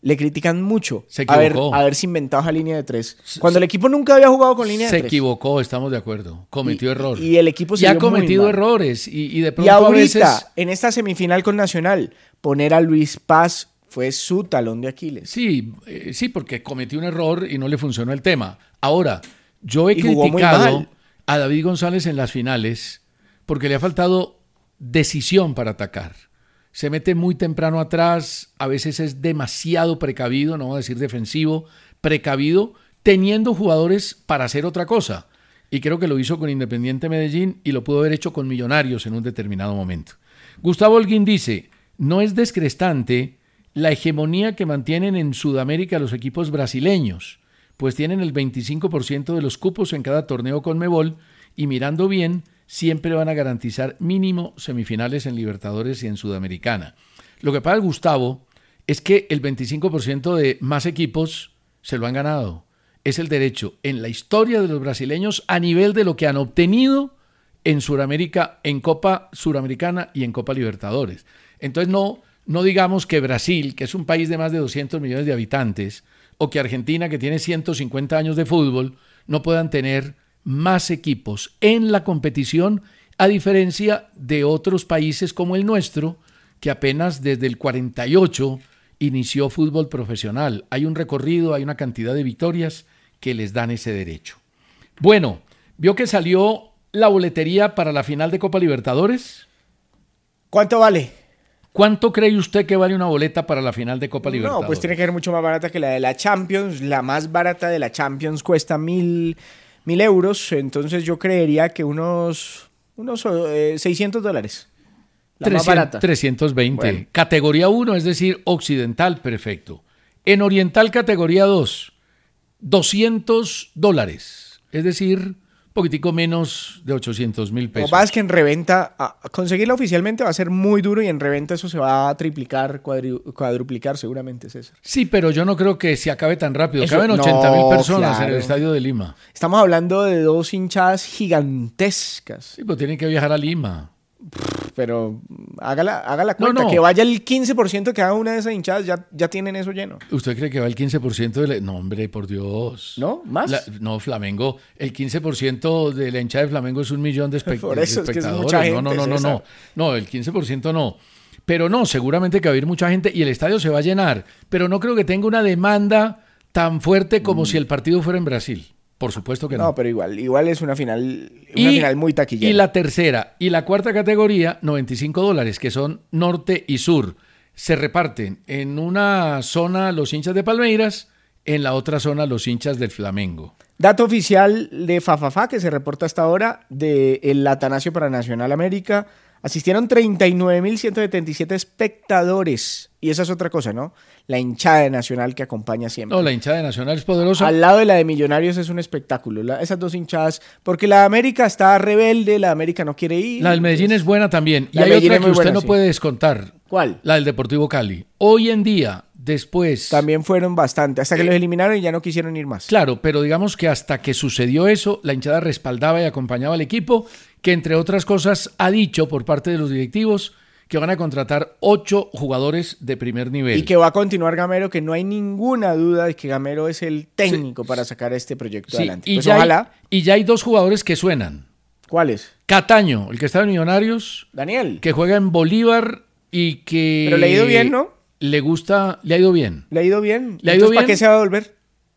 le critican mucho Se haber, equivocó. haberse inventado esa línea de tres. Cuando el equipo nunca había jugado con línea Se de tres. equivocó, estamos de acuerdo. Cometió Y- error. y el equipo se Y ha vio muy cometido mal. errores. Y, y de Y pronto a ahorita, veces... en esta semifinal con Nacional, poner a Luis Paz fue su talón de Aquiles. Sí, eh, sí, porque cometió un error y no le funcionó el tema. Ahora, yo he Y jugó muy criticado mal. a David González en las finales porque le ha faltado decisión para atacar. Se mete muy temprano atrás, a veces es demasiado precavido, no voy a decir defensivo, precavido, teniendo jugadores para hacer otra cosa. Y creo que lo hizo con Independiente Medellín y lo pudo haber hecho con Millonarios en un determinado momento. Gustavo Holguín dice, no es descrestante la hegemonía que mantienen en Sudamérica los equipos brasileños, pues tienen el veinticinco por ciento de los cupos en cada torneo Conmebol y mirando bien, siempre van a garantizar mínimo semifinales en Libertadores y en Sudamericana. Lo que pasa, Gustavo, es que el veinticinco por ciento de más equipos se lo han ganado. Es el derecho en la historia de los brasileños a nivel de lo que han obtenido en Sudamérica, en Copa Suramericana y en Copa Libertadores. Entonces no, no digamos que Brasil, que es un país de más de doscientos millones de habitantes, o que Argentina, que tiene ciento cincuenta años de fútbol, no puedan tener más equipos en la competición, a diferencia de otros países como el nuestro, que apenas desde el cuarenta y ocho inició fútbol profesional. Hay un recorrido, hay una cantidad de victorias que les dan ese derecho. Bueno, ¿vio que salió la boletería para la final de Copa Libertadores? ¿Cuánto vale? ¿Cuánto cree usted que vale una boleta para la final de Copa Libertadores? No, pues tiene que ser mucho más barata que la de la Champions. La más barata de la Champions cuesta mil, mil euros. Entonces yo creería que unos, unos eh, seiscientos dólares. La más barata. trescientos veinte. Bueno. Categoría uno, es decir, occidental, perfecto. En oriental, categoría dos, doscientos dólares. Es decir, un poquitico menos de ochocientos mil Lo pesos. que pasa es que en reventa, a- a conseguirla oficialmente va a ser muy duro y en reventa eso se va a triplicar, cuadri- cuadruplicar seguramente, César. Sí, pero yo no creo que se acabe tan rápido. Eso- Caben ochenta mil no, personas en claro. el estadio de Lima. Estamos hablando de dos hinchadas gigantescas. Sí, pero tienen que viajar a Lima. Pero hágala, haga la No, cuenta, no. que vaya el quince por ciento de cada una de esas hinchadas, ya, ya tienen eso lleno. ¿Usted cree que va el quince por ciento de la... No, hombre, por Dios. ¿No? ¿Más? La- no, Flamengo. El quince por ciento de la hinchada de Flamengo es un millón de, espe- Por de eso, es que es espectadores. mucha no, no, gente, no, no, no. César. No, el quince por ciento no. Pero no, seguramente que va a haber mucha gente y el estadio se va a llenar. Pero no creo que tenga una demanda tan fuerte como si el partido fuera en Brasil. Por supuesto que no. No, pero igual, igual es una final, una final muy taquillera. Y la tercera y la cuarta categoría, noventa y cinco dólares, que son norte y sur. Se reparten en una zona los hinchas de Palmeiras, en la otra zona los hinchas del Flamengo. Dato oficial de Fafafa que se reporta hasta ahora del Atanasio para Nacional América. Asistieron treinta y nueve mil ciento setenta y siete espectadores. Y esa es otra cosa, ¿no? La hinchada de Nacional que acompaña siempre. No, la hinchada de Nacional es poderosa. Al lado de la de Millonarios es un espectáculo. La- esas dos hinchadas. Porque la de América está rebelde, la de América no quiere ir. La del Medellín es buena también. Y La hay Medellín otra es que muy usted buena, no sí. puede descontar. ¿Cuál? La del Deportivo Cali. Hoy en día, después... También fueron bastante. Hasta que los eliminaron y ya no quisieron ir más. Claro, pero digamos que hasta que sucedió eso, la hinchada respaldaba y acompañaba al equipo, que entre otras cosas ha dicho por parte de los directivos que van a contratar ocho jugadores de primer nivel. Y que va a continuar Gamero, que no hay ninguna duda de que Gamero es el técnico para sacar este proyecto Sí, adelante. y, Pues ya ojalá. hay, y ya hay dos jugadores que suenan. ¿Cuáles? Cataño, el que está en Millonarios, Daniel. que juega en Bolívar y que... Pero le ha ido bien, ¿no? Le gusta, le ha ido bien. ¿Le ha ido bien? ¿Le ha ido Entonces, ¿para bien? qué se va a volver?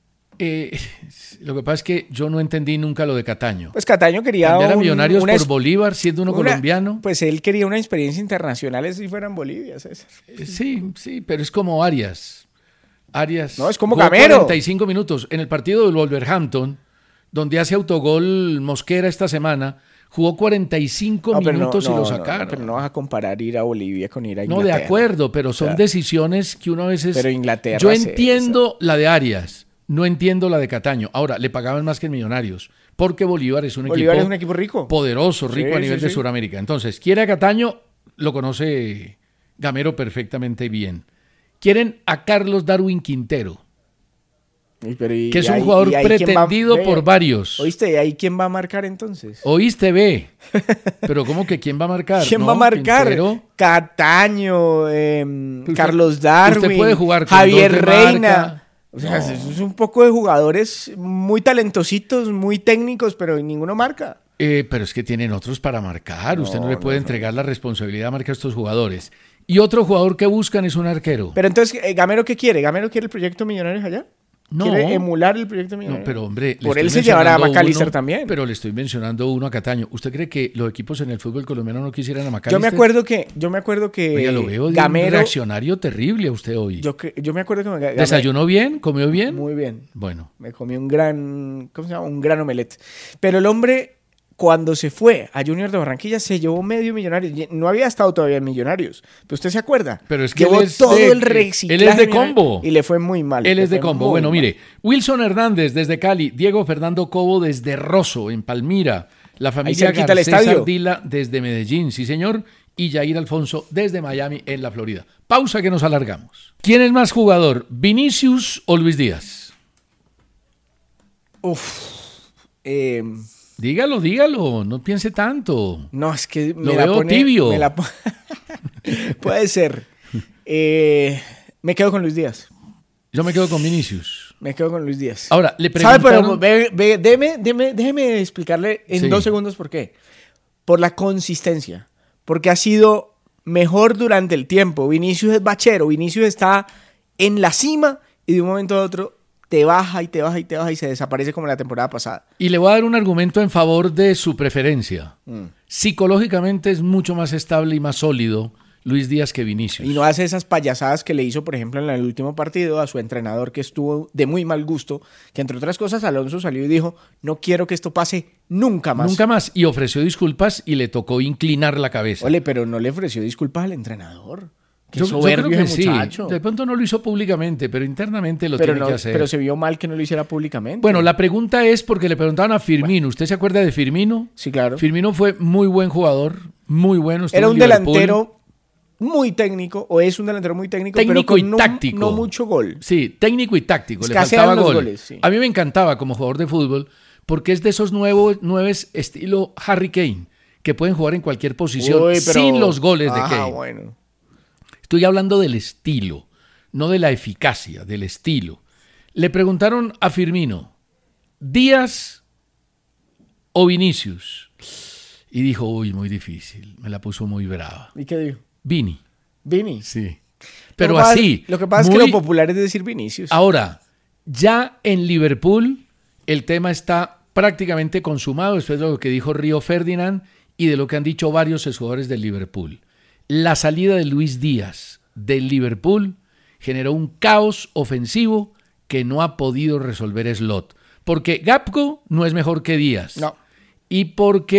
Eh, lo que pasa es que yo no entendí nunca lo de Cataño. Pues Cataño quería Cambiar a un- Millonarios una por es- Bolívar, siendo uno una- colombiano. Pues él quería una experiencia internacional si fuera en Bolivia, César. Eh, Sí, sí, pero es como Arias. Arias. No, es como jugó Gamero. cuarenta y cinco minutos. En el partido del Wolverhampton, donde hace autogol Mosquera esta semana, jugó cuarenta y cinco No, pero no- minutos y no, lo no, sacaron. pero no vas a comparar ir a Bolivia con ir a No, Inglaterra. de acuerdo, pero son O sea, decisiones que uno a veces... Pero Inglaterra, Yo César. entiendo la de Arias, no entiendo la de Cataño. Ahora, le pagaban más que en Millonarios, porque Bolívar es un Bolívar equipo es un equipo rico. poderoso, rico Sí, a nivel sí, de sí. Sudamérica. Entonces, quiere a Cataño, lo conoce Gamero perfectamente bien. Quieren a Carlos Darwin Quintero. Y, pero y, que es y un ahí, jugador pretendido va, por varios. ¿Oíste? ¿Y ahí quién va a marcar entonces? ¿Oíste, ve? Pero ¿cómo que quién va a marcar? ¿Quién ¿No? va a marcar? Quintero. Cataño, eh, Usted, Carlos Darwin, usted puede jugar con Javier dos de Reina. marca. O sea, No. es un poco de jugadores muy talentositos, muy técnicos, pero ninguno marca. Eh, pero es que tienen otros para marcar. No, Usted no le puede no, entregar la responsabilidad de marcar a estos jugadores. Y otro jugador que buscan es un arquero. Pero entonces, eh, ¿Gamero qué quiere? ¿Gamero quiere el proyecto Millonarios allá? No. ¿Quiere emular el proyecto Millonarios? No, pero hombre, le por estoy él se llevará a mencionando McAllister uno, también. Pero le estoy mencionando uno a Cataño. ¿Usted cree que los equipos en el fútbol colombiano no quisieran a McAllister? Yo me acuerdo que, yo me acuerdo que Oiga, lo veo de Gamero, un reaccionario terrible a usted hoy. yo, cre- yo me acuerdo que me, Gamero- ¿Desayunó bien? ¿Comió bien? muy bien. Bueno. Me comí un gran, ¿cómo se llama? Un gran omelette. Pero el hombre, cuando se fue a Junior de Barranquilla, se llevó medio millonario. No había estado todavía en Millonarios. Pero usted se acuerda. Pero es que llevó él es todo de- el reciclaje. él es de millonario combo. Y le fue muy mal. Él le es de fue combo. muy Bueno, mal. mire, Wilson Hernández desde Cali, Diego Fernando Cobo desde Rosso, en Palmira, la familia cerquita el Garcés estadio. Ardila desde Medellín, sí señor, y Jair Alfonso desde Miami, en la Florida. Pausa que nos alargamos. ¿Quién es más jugador, Vinicius o Luis Díaz? Uf. Eh, Dígalo, dígalo, no piense tanto. no, es que me Lo la veo pone- tibio. me la po- Puede ser. Eh, me quedo con Luis Díaz. Yo me quedo con Vinicius. Me quedo con Luis Díaz. Ahora, le ¿Sabe? preguntaron... Pero ve- ve- deme- deme- déjeme explicarle en Sí. dos segundos por qué. Por la consistencia. Porque ha sido mejor durante el tiempo. Vinicius es bachero. Vinicius está en la cima y de un momento a otro te baja y te baja y te baja y se desaparece como la temporada pasada. Y le voy a dar un argumento en favor de su preferencia. Mm. Psicológicamente es mucho más estable y más sólido Luis Díaz que Vinicius. Y no hace esas payasadas que le hizo, por ejemplo, en el último partido a su entrenador, que estuvo de muy mal gusto, que entre otras cosas Alonso salió y dijo, no quiero que esto pase nunca más. Nunca más. Y ofreció disculpas y le tocó inclinar la cabeza. Ole, pero no le ofreció disculpas al entrenador. Qué Yo- yo soberbio creo que ese sí. muchacho. De pronto no lo hizo públicamente, pero internamente lo pero, tiene no- que hacer. pero se vio mal que no lo hiciera públicamente. Bueno, la pregunta es porque le preguntaban a Firmino. ¿Usted se acuerda de Firmino? Sí, claro. Firmino fue muy buen jugador, muy bueno. estuvo Era en un Liverpool. delantero muy técnico, o es un delantero muy técnico, Técnico pero y con no, táctico. no mucho gol. Sí, técnico y táctico. Le Escasean faltaba los gol. goles, sí. A mí me encantaba como jugador de fútbol porque es de esos nuevos nueves estilo Harry Kane que pueden jugar en cualquier posición Uy, pero- sin los goles de Ah, Kane. bueno. Estoy hablando del estilo, no de la eficacia, del estilo. Le preguntaron a Firmino, ¿Díaz o Vinicius? Y dijo, uy, muy difícil, me la puso muy brava. ¿Y qué dijo? Vini, Vini. sí. Pero Lo que pasa- así. Lo que pasa es muy- que lo popular es decir Vinicius. Ahora, ya en Liverpool el tema está prácticamente consumado después de lo que dijo Río Ferdinand y de lo que han dicho varios jugadores del Liverpool. La salida de Luis Díaz del Liverpool generó un caos ofensivo que no ha podido resolver Slot. Porque Gapco no es mejor que Díaz. No. Y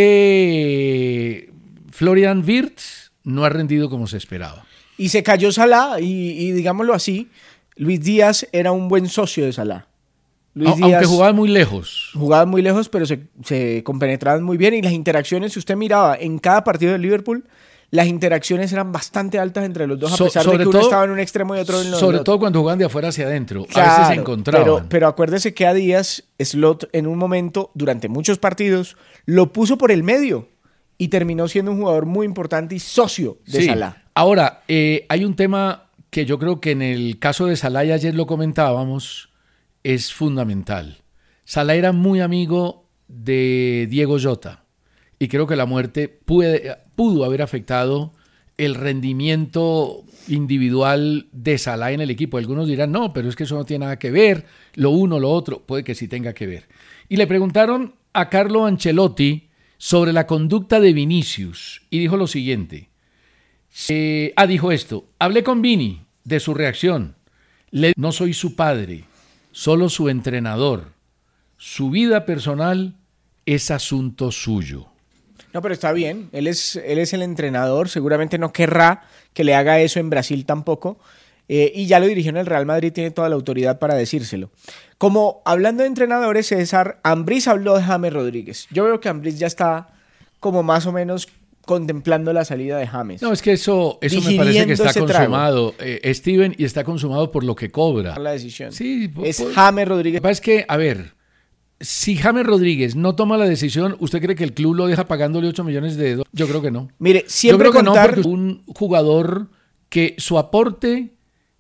porque Florian Wirtz no ha rendido como se esperaba. Y se cayó Salah, y, y digámoslo así, Luis Díaz era un buen socio de Salah. Luis A- Díaz Aunque jugaba muy lejos. jugaba muy lejos, pero se, se compenetraban muy bien. Y las interacciones, si usted miraba en cada partido del Liverpool, las interacciones eran bastante altas entre los dos, a So- pesar de sobre que uno todo- estaba en un extremo y otro en el Sobre otro. todo cuando jugaban de afuera hacia adentro. a veces Claro, se encontraban. Pero, pero acuérdese que a Díaz, Slot en un momento, durante muchos partidos, lo puso por el medio y terminó siendo un jugador muy importante y socio de Sí. Salah. Ahora, eh, hay un tema que yo creo que en el caso de Salah, y ayer lo comentábamos, es fundamental. Salah era muy amigo de Diego Jota y creo que la muerte puede, pudo haber afectado el rendimiento individual de Salah en el equipo. Algunos dirán, no, pero es que eso no tiene nada que ver, lo uno, lo otro, puede que sí tenga que ver. Y le preguntaron a Carlo Ancelotti sobre la conducta de Vinicius y dijo lo siguiente. Eh, ah, dijo esto, hablé con Vini de su reacción. Le, no soy su padre, solo su entrenador. Su vida personal es asunto suyo. No, pero está bien. Él es, él es el entrenador. Seguramente no querrá que le haga eso en Brasil tampoco. Eh, y ya lo dirigió en el Real Madrid, tiene toda la autoridad para decírselo. Como hablando de entrenadores, César, Ambriz habló de James Rodríguez. Yo veo que Ambriz ya está como más o menos contemplando la salida de James. No, es que eso, eso me parece que está consumado, eh, Steven, y está consumado por lo que cobra. La decisión. Sí, es por, James Rodríguez. Lo que pasa es que, a ver, si James Rodríguez no toma la decisión, ¿usted cree que el club lo deja pagándole ocho millones de dólares? Yo creo que no. Mire, siempre Yo creo contar... que no, porque un jugador que su aporte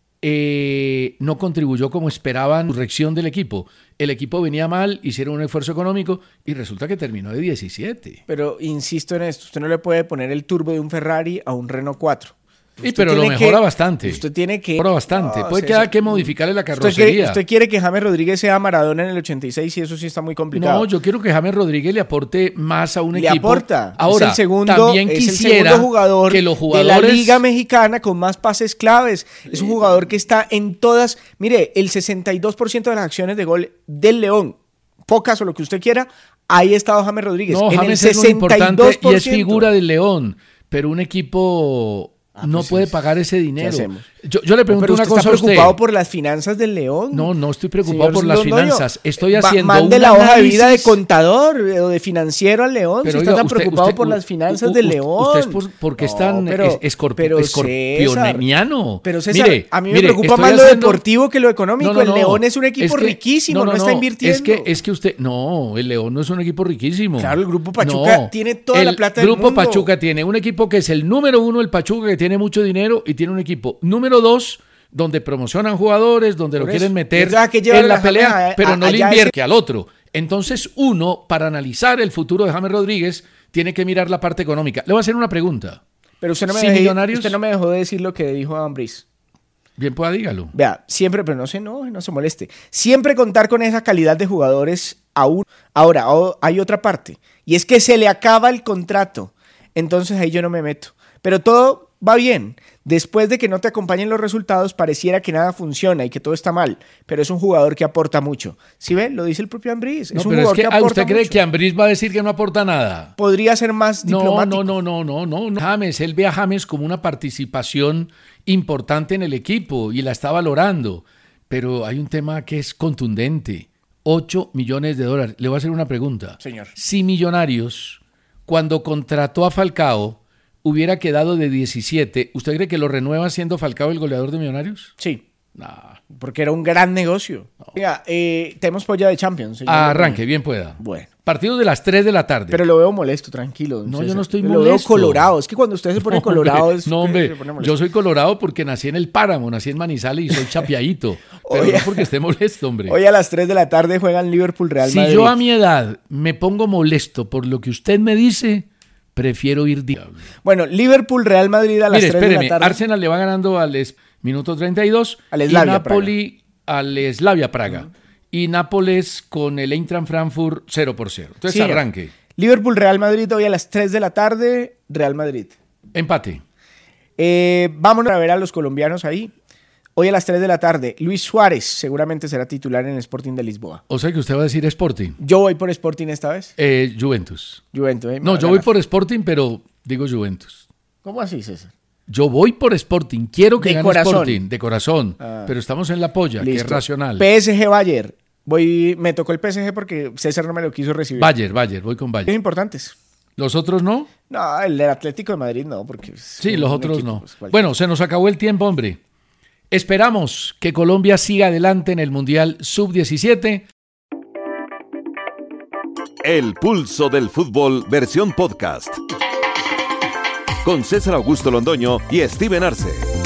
eh, no contribuyó como esperaban la corrección del equipo. El equipo venía mal, hicieron un esfuerzo económico y resulta que terminó de diecisiete. Pero insisto en esto, usted no le puede poner el turbo de un Ferrari a un Renault cuatro. Sí, pero lo mejora que, bastante. Usted tiene que... Mejora bastante. No, Puede César, quedar que modificarle la carrocería. Usted quiere, usted quiere que James Rodríguez sea Maradona en el ochenta y seis y eso sí está muy complicado. No, yo quiero que James Rodríguez le aporte más a un le equipo. Le aporta. Ahora, es el segundo, también es quisiera el segundo jugador que los jugadores... de la Liga Mexicana con más pases claves. Es un jugador que está en todas... Mire, el sesenta y dos por ciento de las acciones de gol del León, pocas o lo que usted quiera, ahí ha estado James Rodríguez. No, en James el es muy importante y es sesenta y dos por ciento. figura del León, pero un equipo... Ah, no pues puede es. pagar ese dinero. Yo, yo le pregunto no, una usted cosa está a usted. preocupado por las finanzas del León? No, no estoy preocupado Señor por las Londoño, finanzas. Estoy haciendo mande un la hoja análisis... de vida de contador o de financiero al León. Pero, si oiga, está tan usted, preocupado usted, por u, las finanzas u, del u, León. Usted es por, porque no, es tan pero, escorp pero escorpioniano. Pero César, mire, a mí me mire, preocupa más haciendo... lo deportivo que lo económico. No, no, no, el León es un equipo es que, riquísimo, no, no, no, no está invirtiendo. Es que, es que usted... No, el León no es un equipo riquísimo. Claro, el Grupo Pachuca no, tiene toda la plata del mundo. El Grupo Pachuca tiene un equipo que es el número uno, el Pachuca, que tiene mucho dinero, y tiene un equipo número dos, donde promocionan jugadores, donde Por lo eso. quieren meter que en la a pelea, a, pero a, no le invierte invierte que al otro. Entonces uno, para analizar el futuro de James Rodríguez, tiene que mirar la parte económica. Le voy a hacer una pregunta. Pero usted no me, ¿Sí, dejé, millonarios? usted no me dejó de decir lo que dijo Ambriz. Bien, pueda, dígalo. Vea, siempre, pero no se no, no se moleste. Siempre contar con esa calidad de jugadores aún. Ahora, hay otra parte, y es que se le acaba el contrato. Entonces ahí yo no me meto. Pero todo va bien. Después de que no te acompañen los resultados, pareciera que nada funciona y que todo está mal. Pero es un jugador que aporta mucho. ¿Sí ve? Lo dice el propio Ambriz. No, es un pero jugador es que, que aporta ¿usted cree mucho. que Ambriz va a decir que no aporta nada? Podría ser más no, diplomático. No, no, no, no, no, no. James, él ve a James como una participación importante en el equipo y la está valorando. Pero hay un tema que es contundente. ocho millones de dólares. Le voy a hacer una pregunta. Señor. Si Millonarios, cuando contrató a Falcao, hubiera quedado de diecisiete, ¿usted cree que lo renueva siendo Falcao el goleador de Millonarios? Sí. No. Porque era un gran negocio. No. Oiga, eh, tenemos polla de Champions. Señor. Arranque, bien pueda. Bueno. Partido de las tres de la tarde. Pero lo veo molesto, tranquilo. No, César. yo no estoy lo molesto. Lo veo colorado. Es que cuando usted se pone no, colorado... Hombre, es no, hombre, pone yo soy colorado porque nací en el Páramo, nací en Manizales y soy chapiadito. Pero Oye, no porque esté molesto, hombre. Hoy a las tres de la tarde juegan Liverpool-Real Madrid. Si yo a mi edad me pongo molesto por lo que usted me dice, prefiero ir diablo. Bueno, Liverpool-Real Madrid a las Mire, tres espéreme, de la tarde. Arsenal le va ganando al es, minuto treinta y dos. Al Slavia y Napoli Praga. al Slavia Praga. Uh-huh. Y Nápoles con el Eintracht Frankfurt cero por cero. Entonces, sí, arranque. Liverpool-Real Madrid hoy a las tres de la tarde, Real Madrid. Empate. Eh, vámonos a ver a los colombianos ahí. Hoy a las tres de la tarde, Luis Suárez seguramente será titular en el Sporting de Lisboa. O sea que usted va a decir Sporting. Yo voy por Sporting esta vez. Eh, Juventus. Juventus, ¿eh? No, yo voy por Sporting, pero digo Juventus. ¿Cómo así, César? Yo voy por Sporting, quiero que de gane corazón. Sporting, de corazón, ah. pero estamos en la polla, Listo. Que es racional. P S G Bayern, voy, me tocó el P S G porque César no me lo quiso recibir. Bayern, Bayern, voy con Bayern. ¿Es importantes? ¿Los otros no? No, el del Atlético de Madrid no, porque... Sí, los otros equipo, no. Pues, bueno, se nos acabó el tiempo, hombre. Esperamos que Colombia siga adelante en el Mundial sub diecisiete. El pulso del fútbol versión podcast. Con César Augusto Londoño y Steven Arce.